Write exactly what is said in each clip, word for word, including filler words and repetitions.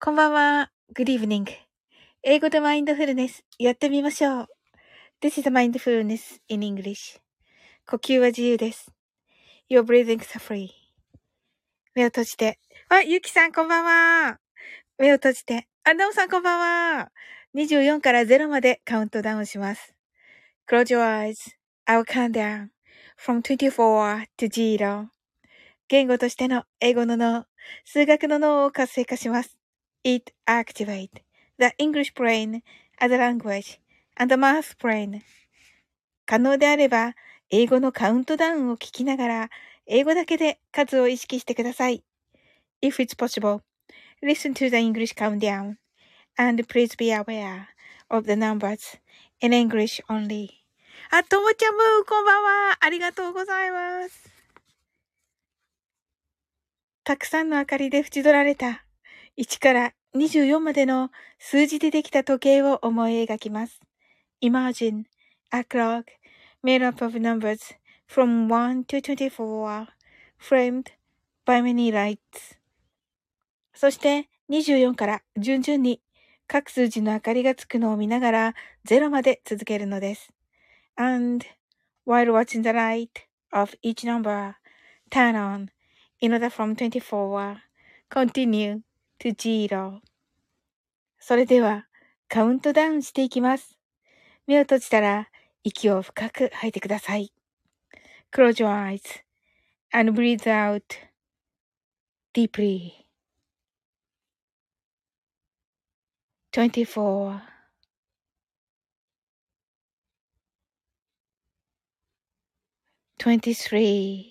こんばんは。Good evening. 英語でマインドフルネスやってみましょう。This is mindfulness in English. 呼吸は自由です。Your breathing is free. 目を閉じて。あ、ゆきさんこんばんは。目を閉じて。あ、なおさんこんばんは。にじゅうよんからゼロまでカウントダウンします。Close your eyes. I will count down from twenty-four to zero. 言語としての英語の脳、数学の脳を活性化します。It activates the English brain as a language and the math brain. 可能であれば、英語のカウントダウンを聞きながら、英語だけで数を意識してください。If it's possible, listen to the English countdown and please be aware of the numbers in English only. あ、ともちゃんむ、こんばんは。ありがとうございます。たくさんの明かりで縁取られたいちからにじゅうよんまでの数字でできた時計を思い描きます。Imagine a clock made up of numbers from one to twenty-four, framed by many lights. そしてにじゅうよんから順々に各数字の明かりがつくのを見ながらゼロまで続けるのです。And while watching the light of each number turn on in order from twenty-four, continue to zero. それではカウントダウンしていきます。目を閉じたら息を深く吐いてください。Close your eyes and breathe out deeply. twenty-four, twenty-three,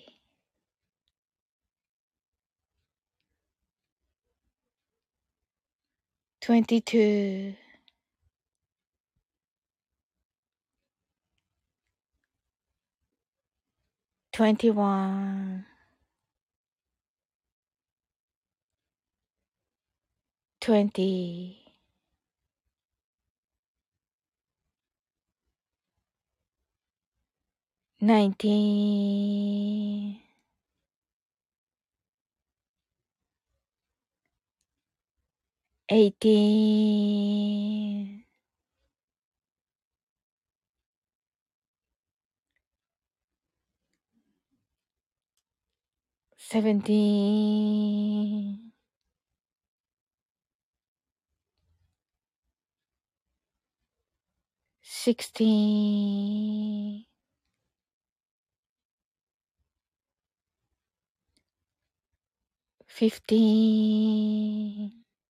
twenty-two, twenty-one, twenty, nineteen, eighteen, seventeen, sixteen, fifteen,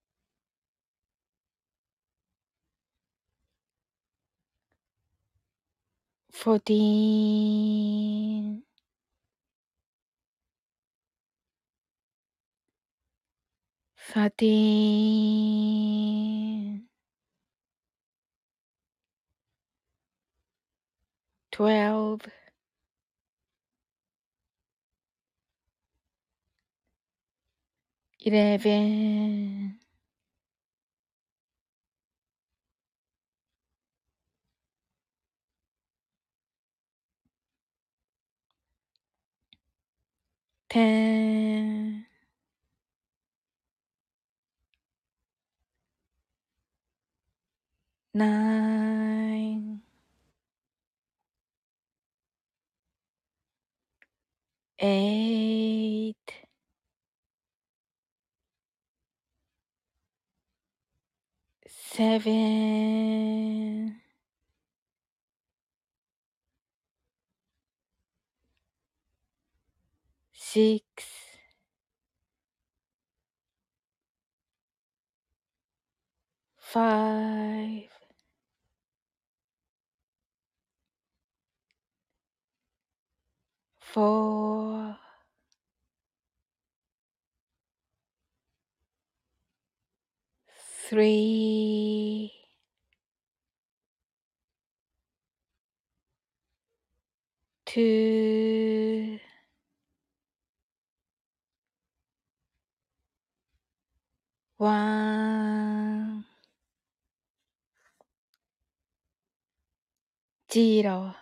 fourteen, thirteen, twelve, eleven, ten, nine, eight, seven, six, five, four, three, two, one, zero。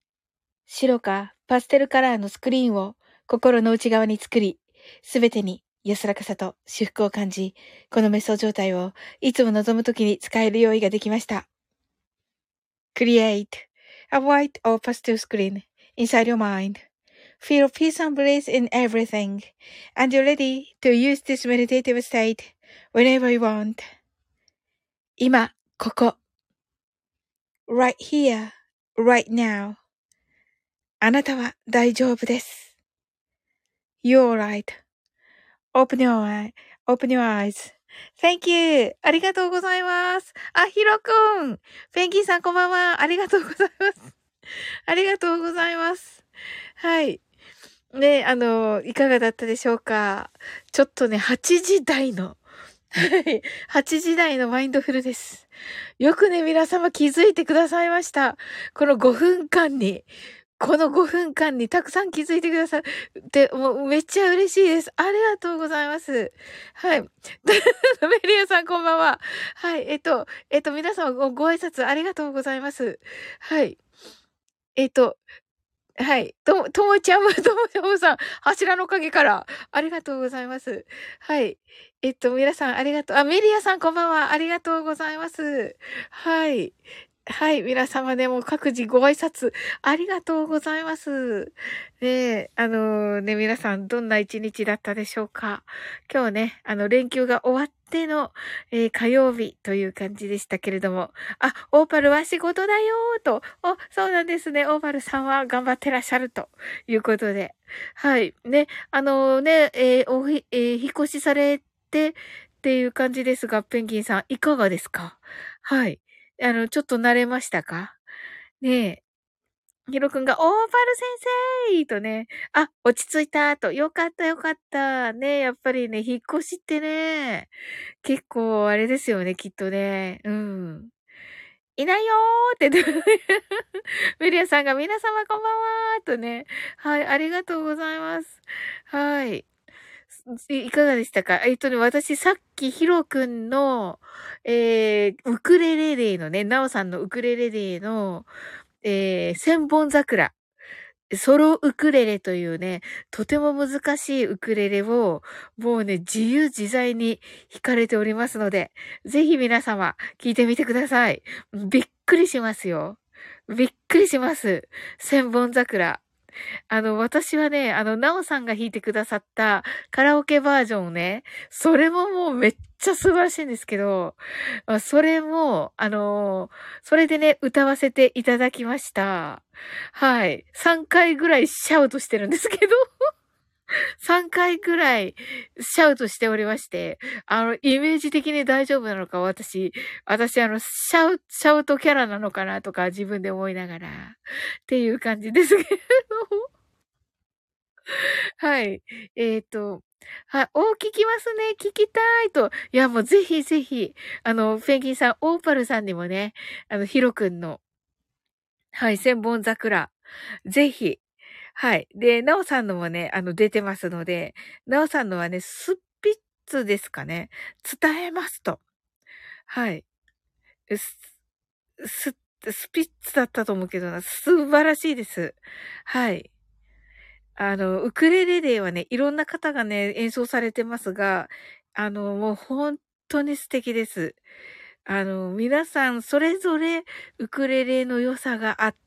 白かパステルカラーのスクリーンを心の内側に作り、すべてに安らかさと至福を感じ、この瞑想状態をいつも望むときに使える用意ができました。Create a white or pastel screen inside your mind.Feel peace and bliss in everything, and you're ready to use this meditative state whenever you want. 今、ここ。right here, right now. あなたは大丈夫です。You're right.Open your eye, open your eyes. Thank you. ありがとうございます。あ、ひろくん。ペンギンさんこんばんは。ありがとうございます。ありがとうございます。はい。ね、あの、いかがだったでしょうか。ちょっとね、はちじ台の、はい、はちじ台のマインドフルです。よくね、皆様気づいてくださいました。このごふんかんに、このごふんかんにたくさん気づいてくださって、もうめっちゃ嬉しいです。ありがとうございます。はい。メリアさんこんばんは。はい。えっと、えっと、皆様ごご挨拶ありがとうございます。はい。えっと、はい。と、ともちゃむ、ともちゃむさん、柱の陰から、ありがとうございます。はい。えっと、皆さん、ありがとう。あ、メリアさん、こんばんは。ありがとうございます。はい。はい。皆様ね、もう各自ご挨拶、ありがとうございます。ねえ、あのね、皆さん、どんな一日だったでしょうか。今日ね、あの、連休が終わっての、えー火曜日という感じでしたけれども、あ、オーパルは仕事だよーと、お、そうなんですね。オーパルさんは頑張ってらっしゃるということで。はい。ね、あのね、えーおひ、えー引っ越しされてっていう感じですが、ペンギンさん、いかがですか？はい。あの、ちょっと慣れましたか？ねえ。ヒロ君が、オーパル先生とね、あ、落ち着いたと、よかったよかった。ね、やっぱりね、引っ越しってね、結構あれですよね、きっとね。うん。いないよーってメリアさんが皆様こんばんはーとね。はい、ありがとうございます。はい。いいかがでしたか？えっとね、私さっきヒロくんの、えー、ウクレレデーのね、ナオさんのウクレレデーの、えー、千本桜。ソロウクレレというね、とても難しいウクレレを、もうね、自由自在に弾かれておりますので、ぜひ皆様、聞いてみてください。びっくりしますよ。びっくりします。千本桜。あの、私はね、あの、なおさんが弾いてくださったカラオケバージョンをね、それももうめっちゃ素晴らしいんですけど、あそれも、あの、それでね、歌わせていただきました。はい。さんかいぐらいシャウトしてるんですけど、さんかいぐらいシャウトしておりまして、あの、イメージ的に大丈夫なのか、私、私あの、シャウ、シャウトキャラなのかなとか自分で思いながら、っていう感じですけれども。はい。えっと、はい、お、聞きますね。聞きたいと。いや、もうぜひぜひ、あの、ペンギンさん、オーパルさんにもね、あの、ヒロくんの、はい、千本桜、ぜひ、はい。で、ナオさんのもね、あの、出てますので、ナオさんのはね、スピッツですかね。伝えますと。はい。ス、ス、スピッツだったと思うけどな、素晴らしいです。はい。あの、ウクレレデーはね、いろんな方がね、演奏されてますが、あの、もう本当に素敵です。あの、皆さんそれぞれウクレレの良さがあって、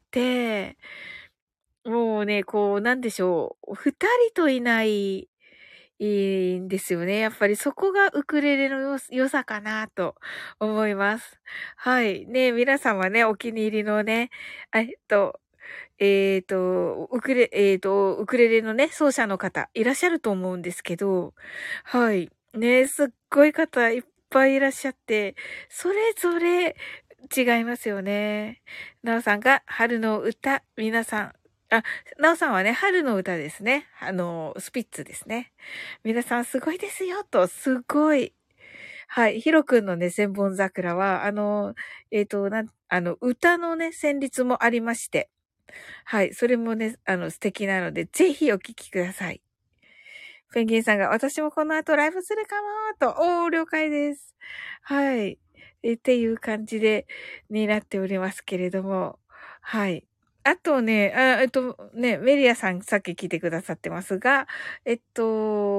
もうね、こう、なんでしょう、二人といないいいんですよね。やっぱりそこがウクレレの良良さかなと思います。はい。ね、皆様ね、お気に入りのね、えっと、えっと、ウクレ、えっと、ウクレレのね、奏者の方いらっしゃると思うんですけど、はい。ね、すっごい方いっぱいいらっしゃって、それぞれ違いますよね。なおさんが春の歌、皆さん、あ、なおさんはね、春の歌ですね。あの、スピッツですね。皆さんすごいですよ、と、すごい。はい。ヒロ君のね、千本桜は、あの、えっと、なん、あの、歌のね、旋律もありまして、はい。それもね、あの、素敵なので、ぜひお聴きください。ペンギンさんが、私もこの後ライブするかも、と、おー、了解です。はい。えっていう感じで、になっておりますけれども、はい。あとね、あえっとね、メリアさんさっき来てくださってますが、えっと、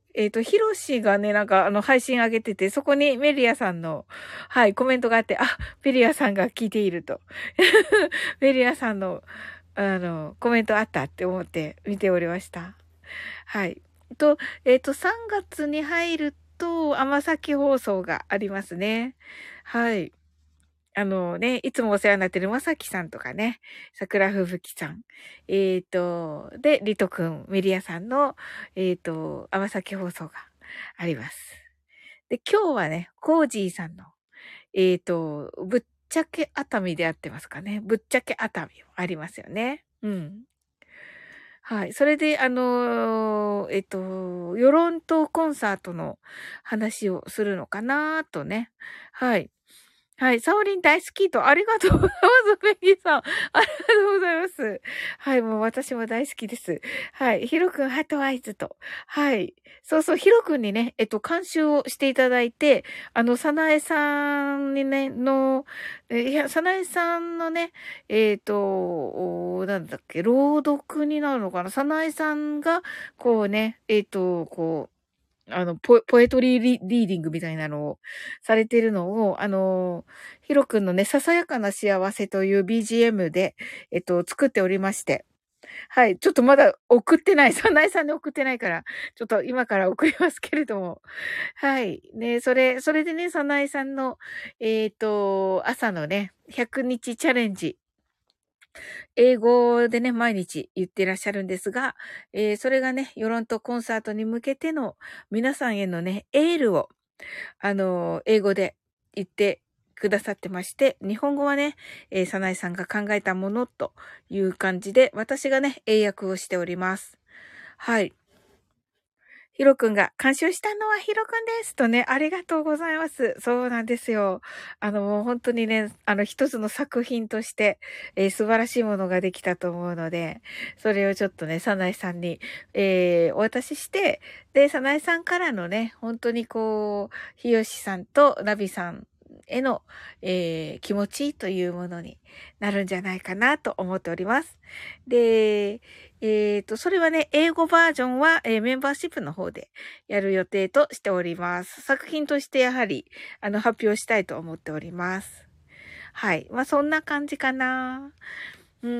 えっと、ヒロシがね、なんか、あの、配信上げてて、そこにメリアさんの、はい、コメントがあって、あ、メリアさんが聞いていると。メリアさんの、あの、コメントあったって思って見ておりました。はい。と、えっと、さんがつに入ると、甘崎放送がありますね。はい。あのね、いつもお世話になってるまさきさんとかね、桜吹雪さん。えっと、で、りとくん、メリアさんの、えっと、甘崎放送があります。で、今日はね、コージーさんの、えっと、ぶっちゃけ熱海でやってますかね。ぶっちゃけ熱海ありますよね。うん。はい。それで、あの、えっと、世論とコンサートの話をするのかなとね。はい。はい。サオリン大好きと、ありがとうございます。ペギーさん。ありがとうございます。はい。もう私も大好きです。はい。ヒロくん、ハートアイズと。はい。そうそう、ヒロくんにね、えっと、監修をしていただいて、あの、サナエさんにね、の、えいや、サナエさんのね、えっと、おなんだっけ、朗読になるのかな。サナエさんが、こうね、えっと、こう、あの、ポ、ポエトリーリリーディングみたいなのをされているのを、あの、ヒロ君のね、ささやかな幸せという ビージーエム で、えっと、作っておりまして。はい。ちょっとまだ送ってない。サナエさんに送ってないから、ちょっと今から送りますけれども。はい。ね、それ、それでね、サナエさんの、えっと、朝のね、ひゃくにちチャレンジ。英語でね、毎日言ってらっしゃるんですが、えー、それがね、世論とコンサートに向けての皆さんへのね、エールを、あのー、英語で言ってくださってまして、日本語はね、えー、サナエさんが考えたものという感じで、私がね、英訳をしております。はい。ヒロくんが監修したのはヒロくんですとね、ありがとうございます。そうなんですよ。あの、もう本当にね、あの、一つの作品として、えー素晴らしいものができたと思うので、それをちょっとね、サナエさんに、えーお渡しして、で、サナエさんからのね、本当にこう、ヒヨシさんとナビさんへの、えー気持ちというものになるんじゃないかなと思っております。で、えっと、それはね、英語バージョンは、えーメンバーシップの方でやる予定としております。作品としてやはり、あの、発表したいと思っております。はい。まあ、そんな感じかな。うん。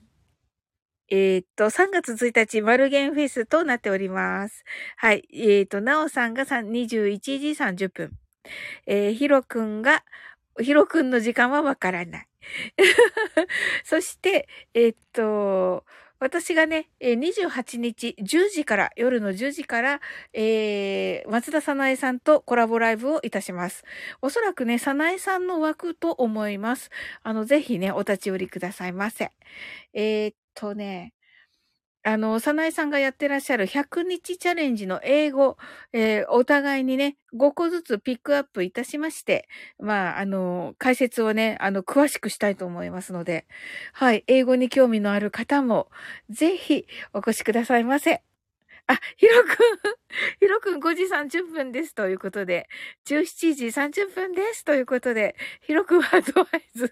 えっと、さんがつついたち、マルゲンフェスとなっております。はい。えっと、なおさんがにじゅういちじさんじゅっぷん。えー、ひろくんが、ひろくんの時間はわからない。そして、えっと、私がね、えーにじゅうはちにちじゅうじから、夜のじゅうじから、えー、松田さなえさんとコラボライブをいたします。おそらくね、さなえさんの枠と思います。あの、ぜひね、お立ち寄りくださいませ。えーっとね、あの、さなえさんがやってらっしゃるひゃくにちチャレンジの英語、えーお互いにね、ごこずつピックアップいたしまして、まあ、あの、解説をね、あの、詳しくしたいと思いますので、はい、英語に興味のある方も、ぜひお越しくださいませ。あ、ひろくん、ひろくんごじさんじゅっぷんですということで、じゅうしちじさんじゅっぷんですということで、ひろくんはアドバイス。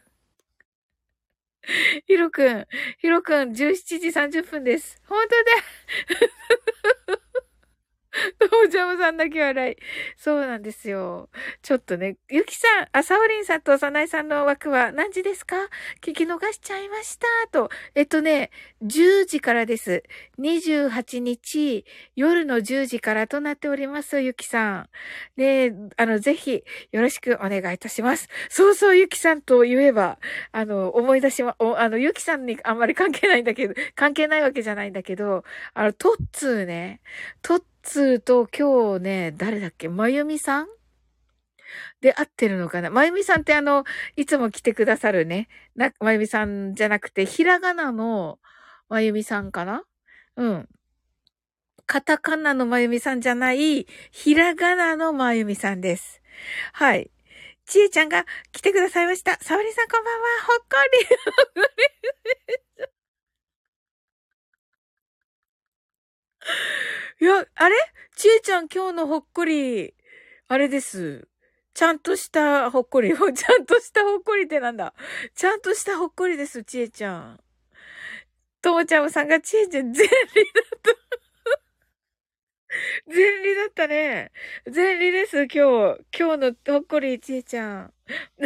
ひろくん、ひろくんじゅうしちじさんじゅっぷんです。本当だ。おじゃまさんだけ笑い。そうなんですよ。ちょっとね、ゆきさん、あ、さおりんさんとさなえさんの枠は何時ですか？聞き逃しちゃいました。と。えっとね、じゅうじからです。にじゅうはちにち、夜のじゅうじからとなっております、ゆきさん。ね、あの、ぜひ、よろしくお願いいたします。そうそう、ゆきさんと言えば、あの、思い出しま、おあの、ゆきさんにあんまり関係ないんだけど、関係ないわけじゃないんだけど、あの、トッツーね、トッツーと今日ね、誰だっけまゆみさんで合ってるのかな。まゆみさんってあの、いつも来てくださるね。な、まゆみさんじゃなくて、ひらがなのまゆみさんかな。うん。カタカナのまゆみさんじゃない、ひらがなのまゆみさんです。はい。ちえちゃんが来てくださいました。さわりさんこんばんは。ほっこり。いや、あれちえちゃん今日のほっこり、あれです。ちゃんとしたほっこり。ちゃんとしたほっこりってなんだ。ちゃんとしたほっこりです、ちえちゃん。ともちゃんさんがちえちゃん、ゼリーだと、ゼリーったね。前理です、今日。今日のほっこりちえちゃん。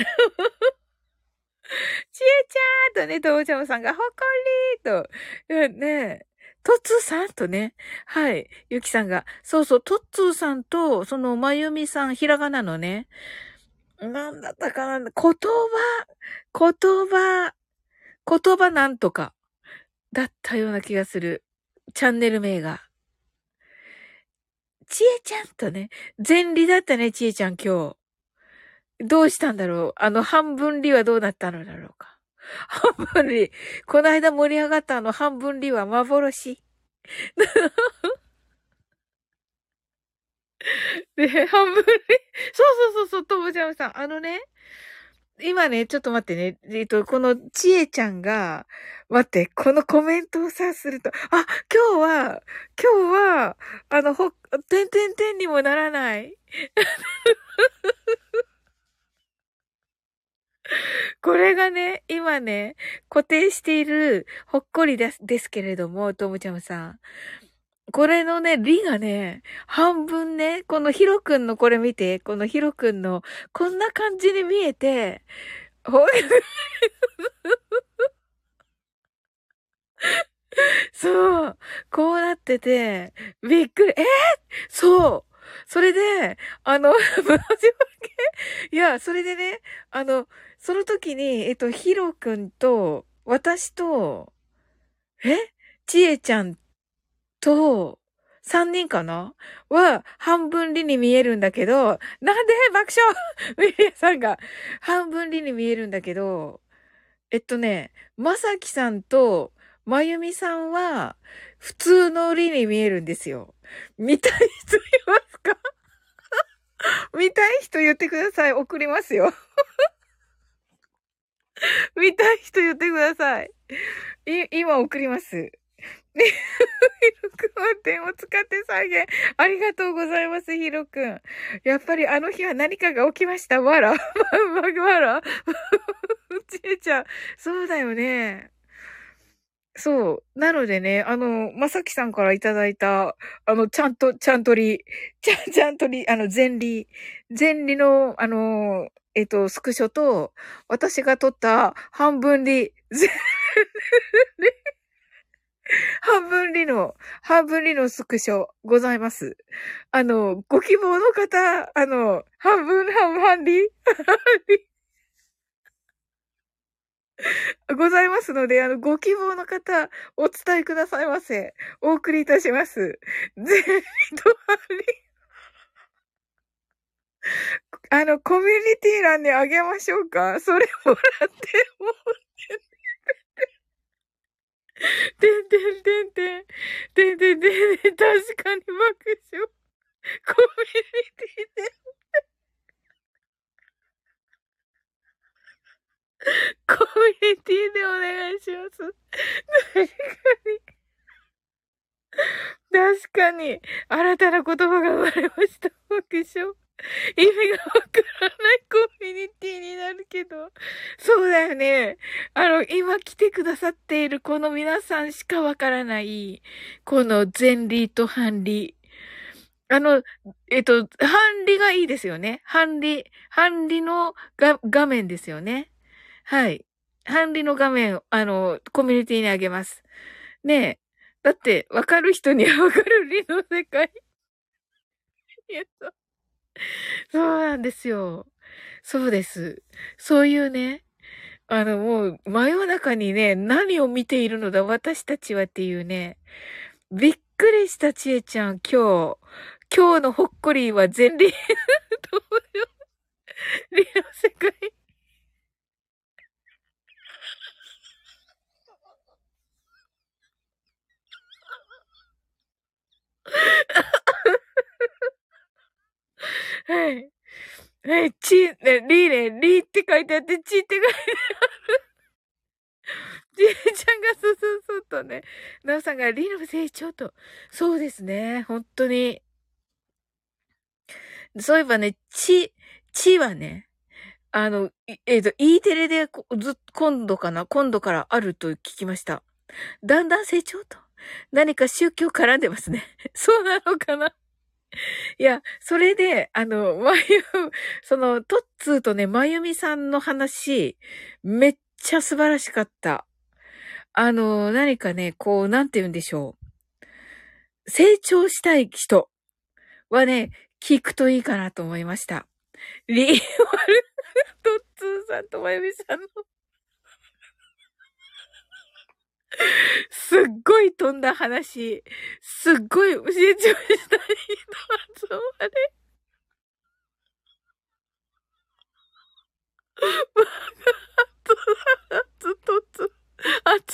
ちえちゃんとね、ともちゃまさんがほっこりーと、うんね、とつーさんとね、はい、ゆきさんが、そうそう、とつーさんと、その、まゆみさん、ひらがなのね、なんだったかな、言葉、言葉、言葉なんとか、だったような気がする。チャンネル名が。ちえちゃんとね、前理だったね、ちえちゃん今日。どうしたんだろう、あの、半分理はどうなったのだろうか。半分理。この間盛り上がったあの半分理は幻。で、半分理。そうそうそうそう、ともちゃんさん。あのね、今ね、ちょっと待ってね。えっと、このちえちゃんが、待って、このコメントをさ、すると、あ、今日は、今日は、あの、ほ、てんてんてんにもならない。これがね、今ね、固定している、ほっこりです、ですけれども、ともちゃんさん。これのね、りがね、半分ね、このヒロくんのこれ見て、このヒロくんの、こんな感じに見えて、ほそう、こうなってて、びっくり、えー、そう、それで、あの、申し訳いや、それでね、あの、その時に、えっと、ヒロくんと、私と、えちえちゃんと、三人かなは、半分理に見えるんだけど、なんで爆笑ウィリアさんが、半分理に見えるんだけど、えっとね、まさきさんと、まゆみさんは、普通の理に見えるんですよ。見たい人いますか？見たい人言ってください。送りますよ。見たい人言ってください。い、今送ります。ね、ヒロくんは点を使って再現。ありがとうございます、ヒロくん。やっぱりあの日は何かが起きました。わら。わら。ちえちゃん。そうだよね。そう。なのでね、あの、まさきさんからいただいた、あの、ちゃんと、ちゃんとり、ちゃん、ちゃんとり、あの、前理、前理の、あの、えっと、スクショと、私が撮った半分理、前半分理の、半分理のスクショございます。あの、ご希望の方、あの、半分、半分、半理ございますので、あの、ご希望の方、お伝えくださいませ。お送りいたします。全理と半理。あの、コミュニティ欄にあげましょうか？それもらってもてんてんてんてん。てんてんてんてん。確かに爆笑。コミュニティで、コミュニティでお願いします。確かに。確かに。新たな言葉が生まれました。爆笑。意味がわからないコミュニティになるけど。そうだよね。あの、今来てくださっているこの皆さんしかわからない、この前理と反理。あの、えっと、反理がいいですよね。反理。反理のが画面ですよね。はい。反理の画面、あの、コミュニティにあげます。ねえ。だって、わかる人にはわかる理の世界。えっとそうなんですよ。そうです。そういうね、あの、もう、真夜中にね、何を見ているのだ、私たちはっていうね、びっくりしたちえちゃん、今日。今日のほっこりは全理、どうよ、理の世界。はい。はい、ち、ね、リーね、リーって書いてあって、ちって書いてじいちゃんがそうそうそうとね、なおさんがリの成長と。そうですね、本当に。そういえばね、ち、ちはね、あの、いえっと、E テレでこず、今度かな今度からあると聞きました。だんだん成長と。何か宗教絡んでますね。そうなのかないや、それで、あの、まゆ、その、トッツーとね、まゆみさんの話、めっちゃ素晴らしかった。あの、何かね、こう、なんて言うんでしょう。成長したい人はね、聞くといいかなと思いました。リーマルトッツーさんとまゆみさんのすっごい飛んだ話、すっごい成長したい人はそうあれ。あつとつ、あつ、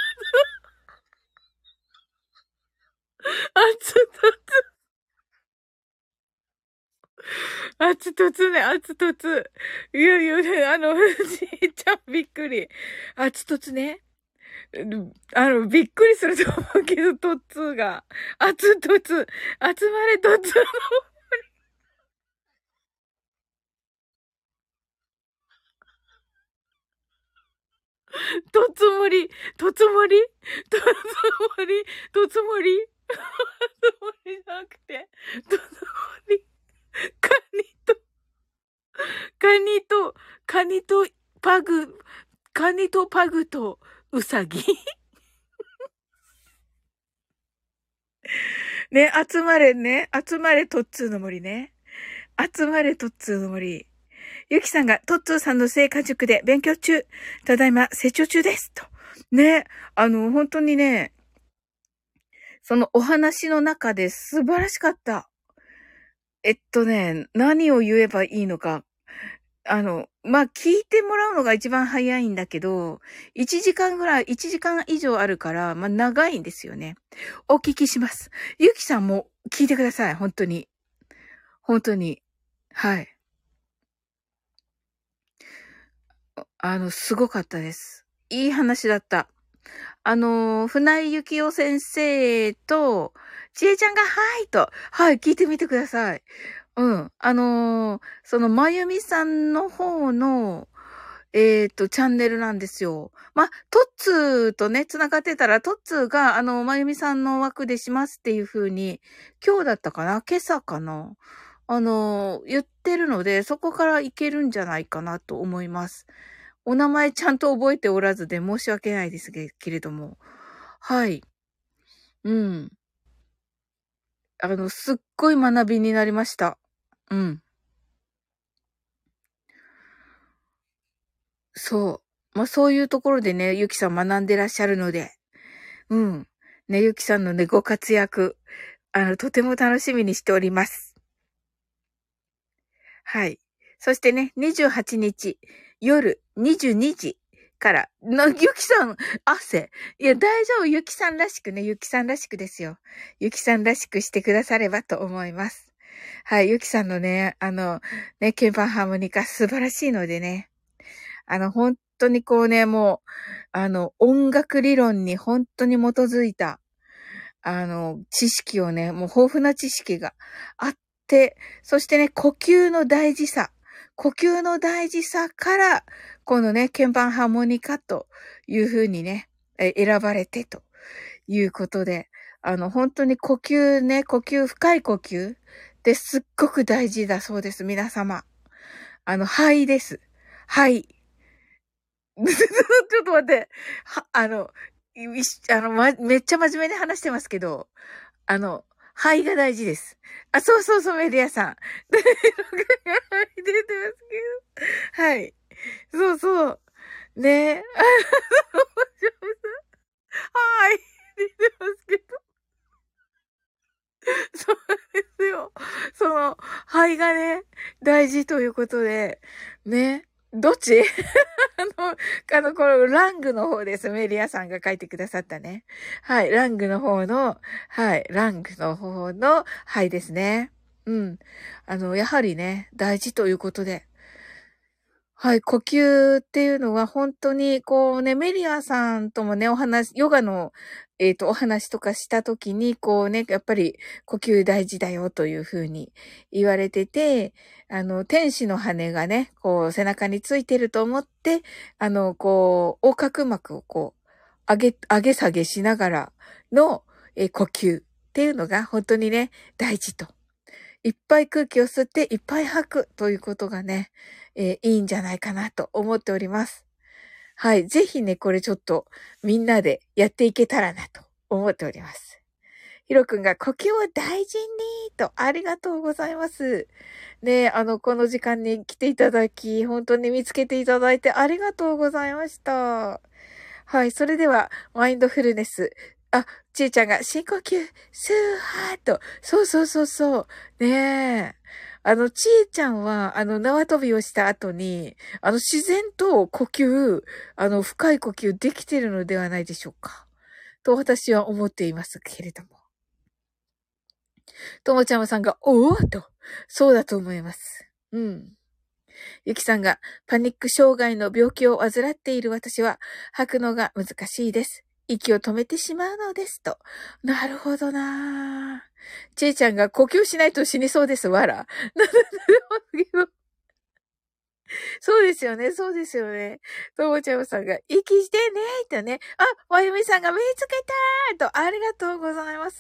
あつとつ、あつとつね、あつとつ。いやいや、あの、じいちゃんびっくり。あつとつね。あの、びっくりすると思うけど、トッツーが。あつとつ、集まれトッツーの、とつもり、とつもり、とつもり、とつもり、とつもりじゃなくて、とつもり、カニと、カニと、カニとパグ、カニとパグとウサギね、集まれね、集まれトッツーの森ね。集まれトッツーの森。ゆきさんがトッツーさんの成果塾で勉強中。ただいま成長中です。と。ね、あの、本当にね、そのお話の中で素晴らしかった。えっとね、何を言えばいいのか。あの、まあ、聞いてもらうのが一番早いんだけど、いちじかんぐらい、いちじかん以上あるから、まあ、長いんですよね。お聞きします。ゆきさんも聞いてください。本当に。本当に。はい。あの、すごかったです。いい話だった。あの、船井幸雄先生と、ちえちゃんがはいと、はい、聞いてみてください。うん。あのーその、まゆみさんの方の、えっと、チャンネルなんですよ。ま、トッツーとね、繋がってたら、トッツーが、あの、まゆみさんの枠でしますっていう風に、今日だったかな今朝かなあのー言ってるので、そこからいけるんじゃないかなと思います。お名前ちゃんと覚えておらずで申し訳ないですけれども。はい。うん。あの、すっごい学びになりました。うん。そう。まあ、そういうところでね、ゆきさん学んでらっしゃるので、うん。ね、ゆきさんのね、ご活躍、あの、とても楽しみにしております。はい。そしてね、にじゅうはちにち、夜にじゅうにじから、な、ゆきさん、汗。いや、大丈夫。ゆきさんらしくね、ゆきさんらしくですよ。ゆきさんらしくしてくださればと思います。はい。ゆきさんのね、あの、ね、鍵盤ハーモニカ素晴らしいのでね。あの、本当にこうね、もう、あの、音楽理論に本当に基づいた、あの、知識をね、もう豊富な知識があって、そしてね、呼吸の大事さ、呼吸の大事さから、このね、鍵盤ハーモニカというふうにね、え選ばれてということで、あの、本当に呼吸ね、呼吸、深い呼吸ってすっごく大事だそうです、皆様。あの、肺です。肺。ちょっと待って。は、あの、いしあの、ま、めっちゃ真面目に話してますけど、あの、肺が大事です。あ、そうそうそう、メディアさん。出てますけど。はい。そうそう。ねえ。あはい。出てますけど。そうですよ。その、肺がね、大事ということで、ね。どっちあの、あの、このラングの方です。メリアさんが書いてくださったね。はい。ラングの方の、はい。ラングの方の、はいですね。うん。あの、やはりね、大事ということで。はい。呼吸っていうのは本当に、こうね、メリアさんともね、お話、ヨガの、えっと、お話とかしたときに、こうね、やっぱり呼吸大事だよというふうに言われてて、あの、天使の羽がね、こう背中についてると思って、あの、こう、横隔膜をこう、上げ、上げ下げしながらの、えー呼吸っていうのが本当にね、大事と。 いっぱい空気を吸っていっぱい吐くということがね、えーいいんじゃないかなと思っております。はい。ぜひね、これちょっとみんなでやっていけたらなと思っております。ひろくんが呼吸を大事にとありがとうございます。ね、あの、この時間に来ていただき、本当に見つけていただいてありがとうございました。はい。それでは、マインドフルネス。あ、ちーちゃんが深呼吸、スーハーと。そうそうそうそう。ねえ。あの、ちーちゃんは、あの、縄跳びをした後に、あの、自然と呼吸、あの、深い呼吸できてるのではないでしょうか。と私は思っていますけれども。ともちゃまさんが、おーと。そうだと思います。うん。ゆきさんが、パニック障害の病気を患っている私は、吐くのが難しいです。息を止めてしまうのですと。なるほどなぁ。ちえちゃんが、呼吸しないと死にそうです。わら。そうですよね、そうですよね。ともちゃまさんが、息してねーとね。あ、まゆみさんが見つけたーと、ありがとうございます。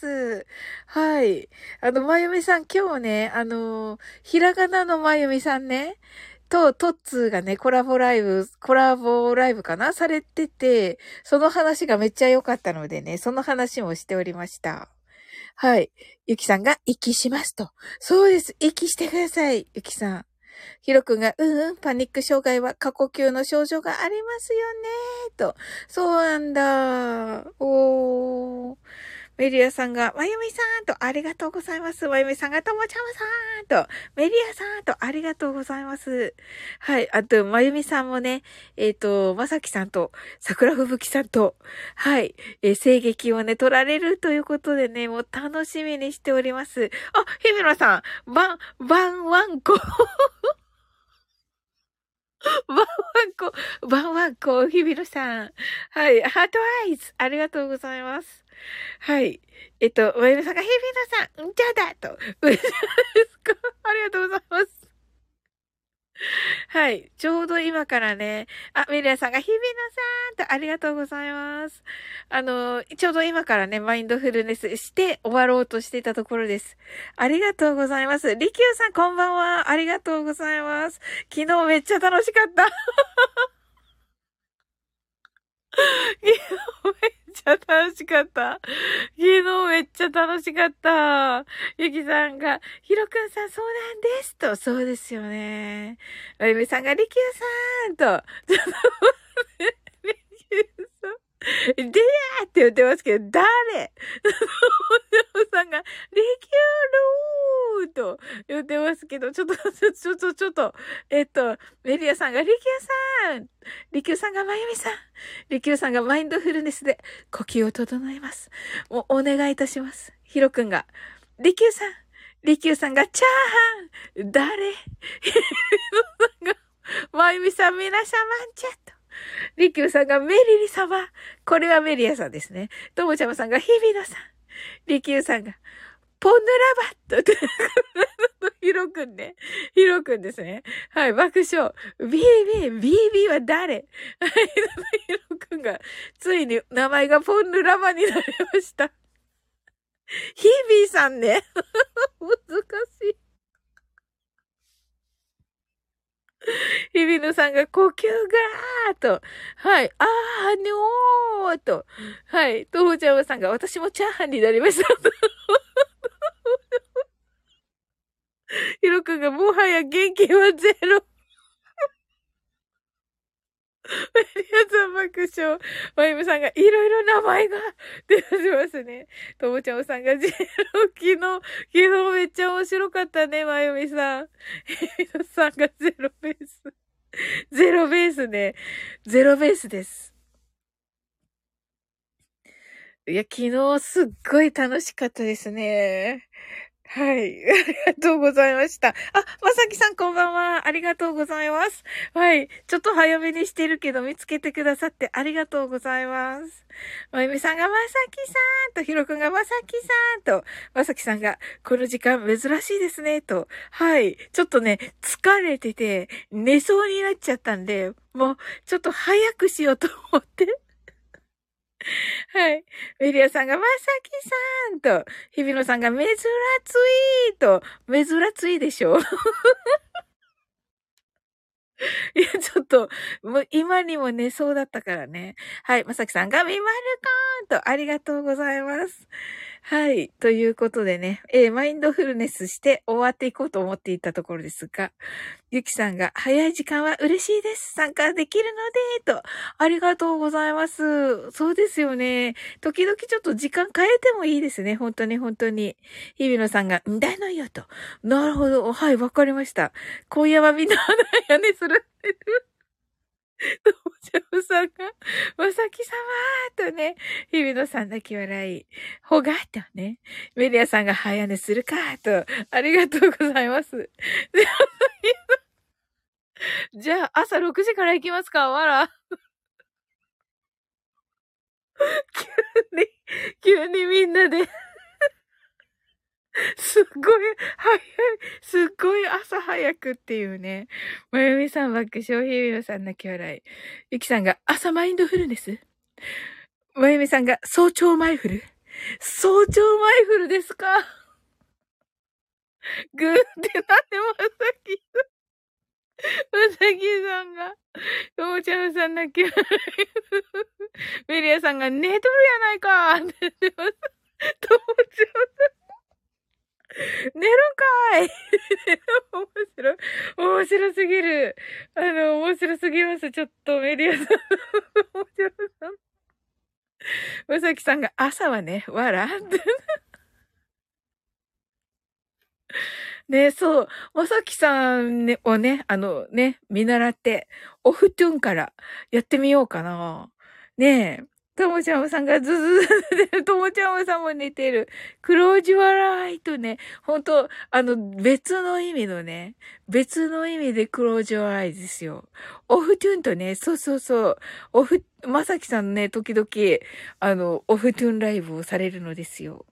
はい。あの、まゆみさん今日ね、あの、ひらがなのまゆみさんね、と、トッツーがね、コラボライブ、コラボライブかなされてて、その話がめっちゃ良かったのでね、その話もしておりました。はい。ゆきさんが、息しますと。そうです。息してください、ゆきさん。ひろくんが、うんうん、パニック障害は過呼吸の症状がありますよね、と。そうなんだ。おー。メリアさんが、まゆみさんとありがとうございます。まゆみさんが、ともちゃまさんと、メリアさんとありがとうございます。はい。あと、まゆみさんもね、えっ、と、まさきさんと、桜吹雪さんと、はい、えー、声劇をね、取られるということでね、もう楽しみにしております。あ、ひびろさん、ばん、ばんわんこ。ばんわんこ、ばんわんこ、ひびろさん。はい、ハートアイズ、ありがとうございます。はい。えっと、まゆみさんが、ひびろさん、んじゃだと。うですか。ありがとうございます。はい。ちょうど今からね、あ、メリアさんが、日比野さんとありがとうございます。あの、ちょうど今からね、マインドフルネスして終わろうとしていたところです。ありがとうございます。リキューさんこんばんは。ありがとうございます。昨日めっちゃ楽しかった。昨日めっちゃ楽しかった。昨日めっちゃ楽しかった。ゆきさんが、ひろくんさんそうなんですと。そうですよね。まゆみさんが、りきゅうさんと。ちょっと待って、りきゅうさん。でやーって言ってますけど、誰お嬢さんが、リキュールーと言ってますけど、ちょっと、ちょっと、ちょっと、えっと、メリアさんが、リキューさんリキューさんが、まゆみさんリキューさんがマインドフルネスで呼吸を整えます。もうお願いいたします。ヒロくんが、リキューさんリキューさんが、チャーハン誰ヒロさんが、まゆみさん皆様んちゃと。リキューさんがメリリ様。これはメリアさんですね。ともちゃまさんが日比野さん。リキューさんがポンヌラバット。ヒロくんね。ヒロくんですね。はい、爆笑。ビービー、ビービーは誰はい、ヒロくんが、ついに名前がポンヌラバになりました。ヒビーさんね。難しい。日比野さんが呼吸がーと。はい。あー、にょーと。はい。ともちゃまさんが私もチャーハンになりました。ひろくんがもはや元気はゼロ。メリアさん爆笑。まゆみさんがいろいろ名前が出てますね。ともちゃまさんがゼロ。昨日、昨日めっちゃ面白かったね、まゆみさん。ひろさんがゼロベース。ゼロベースね。ゼロベースです。いや、昨日すっごい楽しかったですね。はい。ありがとうございました。あ、まさきさんこんばんは。ありがとうございます。はい。ちょっと早めにしてるけど見つけてくださってありがとうございます。まゆみさんがまさきさんと、ひろくんがまさきさんと、まさきさんがこの時間珍しいですねと。はい。ちょっとね、疲れてて寝そうになっちゃったんで、もうちょっと早くしようと思って。 はい。メリアさんがまさきさんと、日比野さんが珍ついと、珍ついでしょいや、ちょっと、もう今にも寝そうだったからね。はい。まさきさんがみまるかーんと、ありがとうございます。はい。ということでね、えーマインドフルネスして終わっていこうと思っていたところですが、ゆきさんが早い時間は嬉しいです。参加できるので、と。ありがとうございます。そうですよね。時々ちょっと時間変えてもいいですね。本当に本当に。日比野さんが、んだのよ、と。なるほど。はい、わかりました。今夜はみんな花屋根するってる。お嬢さんが、まさきさまーとね、日比野さん泣き笑い。ほがとね、メリアさんが早寝するかと、ありがとうございます。じゃあ、朝ろくじから行きますかわら。急に、急にみんなで、すっごい、早い、すっごい朝早くっていうね。まゆみさん爆笑、ひびのさん泣き笑い。ゆきさんが朝マインドフルネス。まゆみさんが早朝マイフル。早朝マイフルですか？ぐーってなんでまさき、まさきさんが、ともちゃんさん泣き笑い。メリアさんが寝とるやないかーって言ってます。ともちゃん寝るんかい面白い。面白すぎる。あの、面白すぎます。ちょっと、メリアさん。面白さん。まさきさんが朝はね、わらって。ね、そう。まさきさんねをね、あのね、見習って、オフトゥンからやってみようかな。ねえ。ともちゃんさんがズズズで、ともちゃんさんも寝てる。クロージュアライとね、ほんと、あの、別の意味のね、別の意味でクロージュアライですよ。オフトゥンとね、そうそうそう、オフ、まさきさんね、時々、あの、オフトゥンライブをされるのですよ。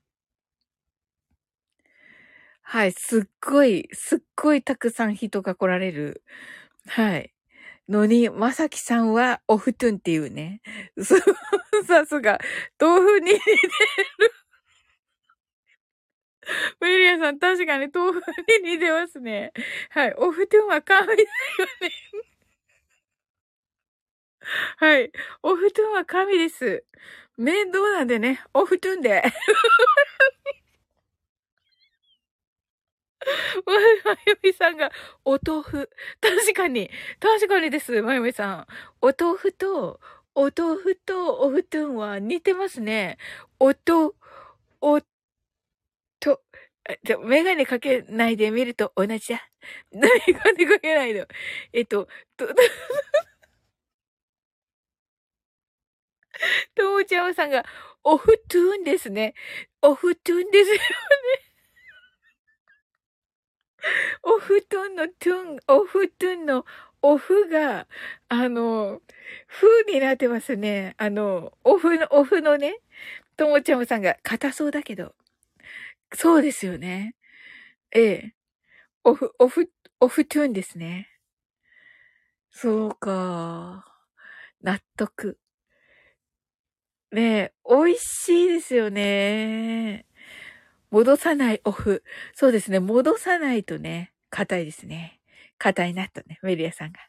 はい、すっごい、すっごいたくさん人が来られる。はい。のに、まさきさんはオフトゥンっていうね。そう、さすが、豆腐に似てる。ウィリアさん、確かに豆腐に似てますね。はい。オフトゥンは神だよね。はい。オフトゥンは神です。面倒なんでね、オフトゥンで。まゆみさんが、お豆腐。確かに、確かにです、まゆみさん。お豆腐と、お豆腐とお布団は似てますね。おと、おと、あじゃ、メガネかけないで見ると同じだ。メガネかけないの。えっと、と、と、ともちゃんさんが、お布団ですね。お布団ですよ。お布団のトゥン、お布団のオフが、あの、風になってますね。あの、オフの、オフのね、ともちゃんさんが硬そうだけど。そうですよね。ええ。オフ、オフ、オフトゥーンですね。そうか。納得。ねえ、美味しいですよね。戻さないオフ。そうですね。戻さないとね、硬いですね。硬い納豆ね。メリアさんが。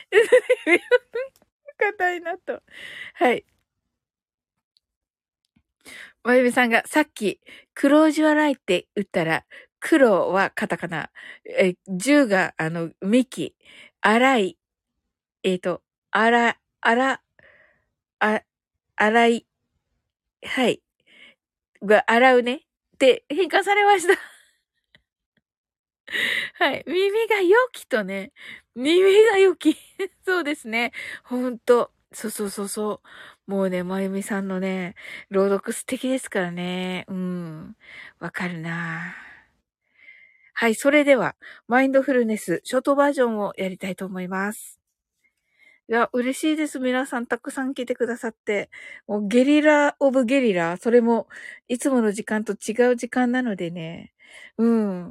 硬い納豆。はい。まゆみさんがさっき、クロージュアライって打ったら、黒はカタカナ。え、十が、あの、ミキ。荒い。えっ、と、あら、あら、あ、洗い。はい。が、洗うね。って変換されました。はい。耳が良きとね。耳が良き。そうですね。ほんと。そうそうそうそう。もうね、まゆみさんのね、朗読素敵ですからね。うん。わかるな。はい。それでは、マインドフルネス、ショートバージョンをやりたいと思います。いや、嬉しいです。皆さんたくさん来てくださって。もうゲリラオブゲリラ、それもいつもの時間と違う時間なのでね。うん。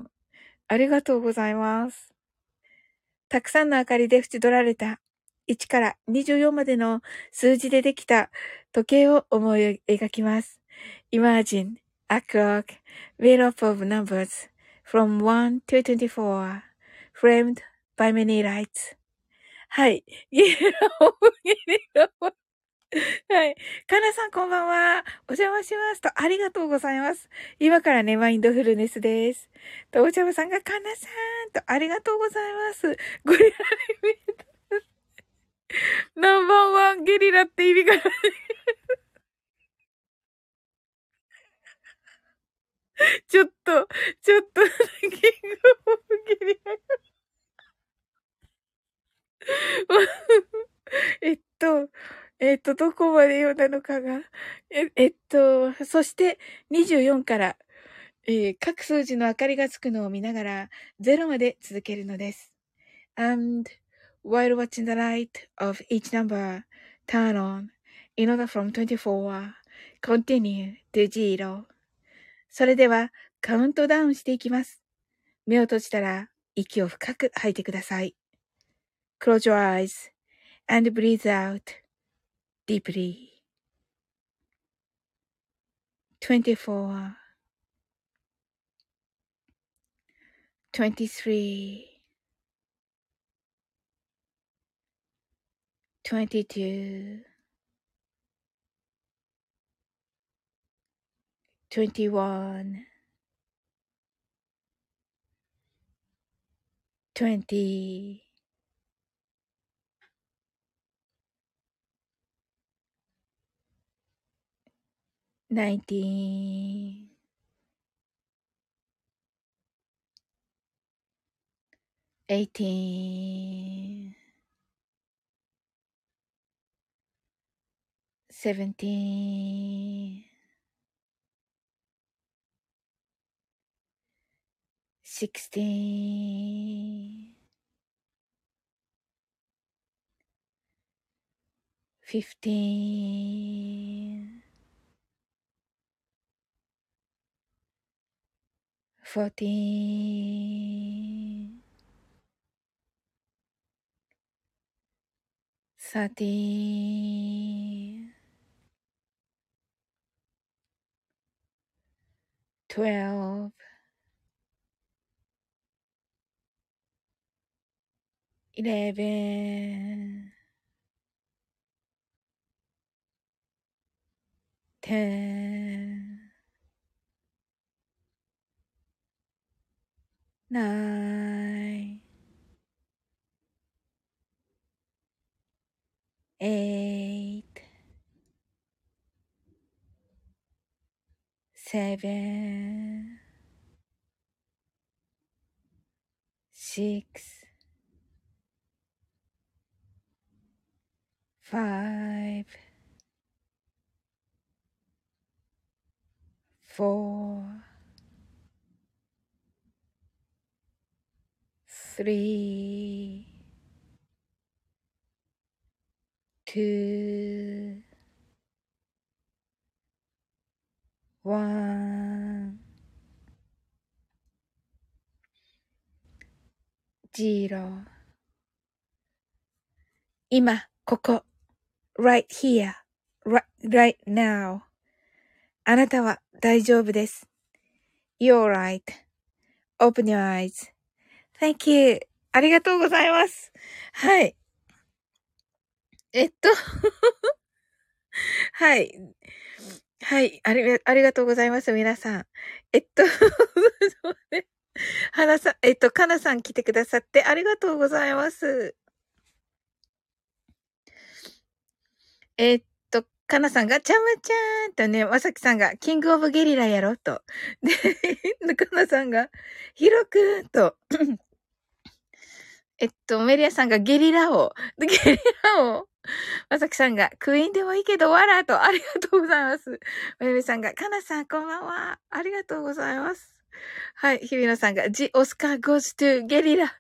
ありがとうございます。たくさんの明かりで縁取られたいちからにじゅうよんまでの数字でできた時計を思い描きます。Imagine a clock made up of numbers from one to twenty-four, framed by many lights. はい。ゲリラを、ゲリラを。はい。かなさんこんばんは。お邪魔しますと、ありがとうございます。今からね、マインドフルネスです。と、お茶場さんがかなさんと、ありがとうございます。ゴリラに見えた。ナンバーワンゲリラって意味がちょっと、ちょっと、キングオブゲリラ。えっと、えっと、どこまで読んだのかが。え、えっと、そして、にじゅうよんから、えー各数字の明かりがつくのを見ながら、ゼロまで続けるのです。And, while watching the light of each number turn on, in order from twenty-four, continue to zero. それでは、カウントダウンしていきます。目を閉じたら、息を深く吐いてください。Close your eyes and breathe out deeply. twenty-four, twenty-three, twenty-two, twenty-one, twenty, nineteen, eighteen, seventeen, sixteen, fifteen, fourteen, thirteen, twelve, eleven, ten, nine, eight, seven, six, five, four, three, two, one, zero. 今、ここ、right here, right, right now. あなたは大丈夫です。You're right.Open your eyes.Thank you. ありがとうございます。はい。えっと、はい。はい。あり、ありがとうございます、皆さん。えっと、そうね。花さん、えっと、かなさん来てくださってありがとうございます。えっと、かなさんが、ちゃむちゃーんとね、まさきさんが、キングオブゲリラやろと。で、かなさんが、ひろくんと、えっと、メリアさんがゲリラ王。ゲリラ王。まさきさんが、クイーンでもいいけど、わらと、ありがとうございます。めめさんが、かなさん、こんばんは。ありがとうございます。はい、日比野さんが、ジ・オスカー・ゴーズ・トゥ・ゲリラ。か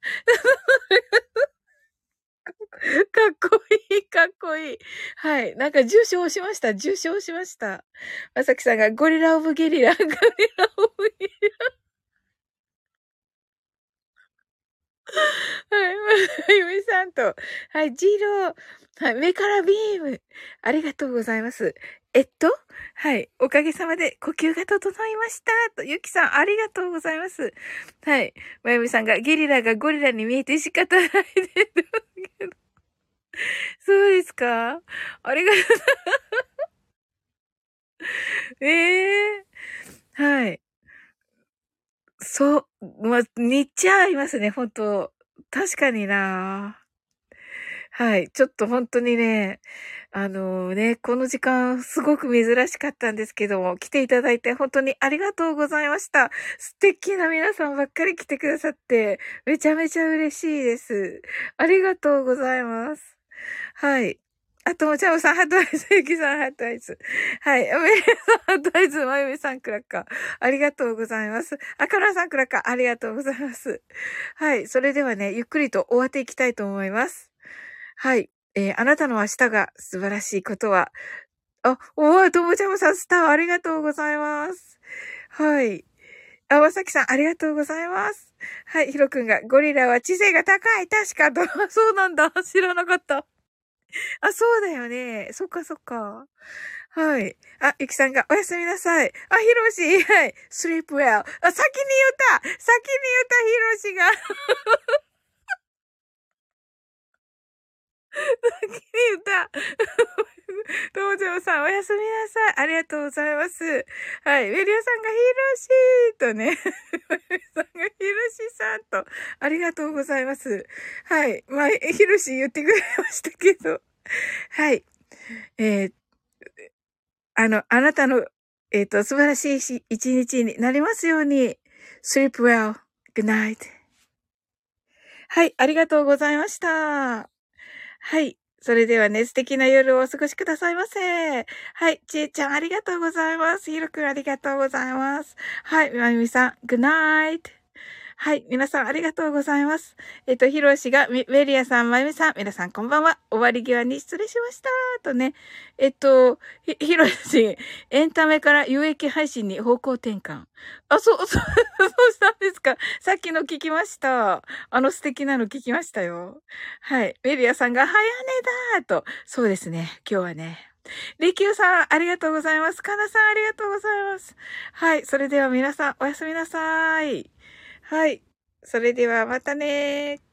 っこいい、かっこいい。はい。なんか、受賞しました。受賞しました。まさきさんが、ゴリラ・オブ・ゲリラ。ゴリラ・オブ・ゲリラ。はい。 ゆめさんと、はい、ジロー、はい、目からビーム。ありがとうございます。えっと、はい、おかげさまで呼吸が整いました。と、ゆきさん、ありがとうございます。はい、まゆみさんが、ゲリラがゴリラに見えて仕方ないです。そうですか？ありがとう。ええー、はい。そう、ま、似ちゃいますね、ほんと。確かにな。はい。ちょっとほんとにね、あのね、この時間すごく珍しかったんですけども、来ていただいて本当にありがとうございました。素敵な皆さんばっかり来てくださって、めちゃめちゃ嬉しいです。ありがとうございます。はい。あともちゃむさん、ハートアイズ、ゆきさん、ハートアイズ。はい。おめでとう、ハートアイズ、まゆみさん、クラッカー。ありがとうございます。あからさん、クラッカー、ありがとうございます。はい。それではね、ゆっくりと終わっていきたいと思います。はい。えーあなたの明日が素晴らしいことは、あ、おー、ともちゃむさん、スター、ありがとうございます。はい。あ、まさきさん、ありがとうございます。はい。ひろくんが、ゴリラは知性が高い。確かと。そうなんだ。知らなかった。あ、そうだよね。そっかそっか。はい。あ、ゆきさんが、おやすみなさい。あ、ひろし、はい。sleep well. あ、先に言った。先に言った、ひろしが。先に言った。ともちゃんさん、おやすみなさい。ありがとうございます。はい。メリオさんがひろしーとね。メリオさんがひろしさんと、ありがとうございます。はい。まあ、ひろし言ってくれましたけど。はい。えー、あの、あなたの、えっ、と、素晴らしいし一日になりますように。sleep well. Good night. はい。ありがとうございました。はい。それではね、素敵な夜をお過ごしくださいませ。はい。ちえちゃん、ありがとうございます。ひろくん、ありがとうございます。はい。まゆみさん、good night。はい。皆さん、ありがとうございます。えっと、ひろしが、メメリアさん、まゆみさん、皆さん、こんばんは。終わり際に失礼しました。とね。えっと、ひ、ひろし、エンタメから有益配信に方向転換。あ、そう、そう、そうしたんですか。さっきの聞きました。あの素敵なの聞きましたよ。はい。メリアさんが、早寝だーと。そうですね。今日はね。リキューさん、ありがとうございます。カナさん、ありがとうございます。はい。それでは皆さん、おやすみなさい。はい。それではまたねー。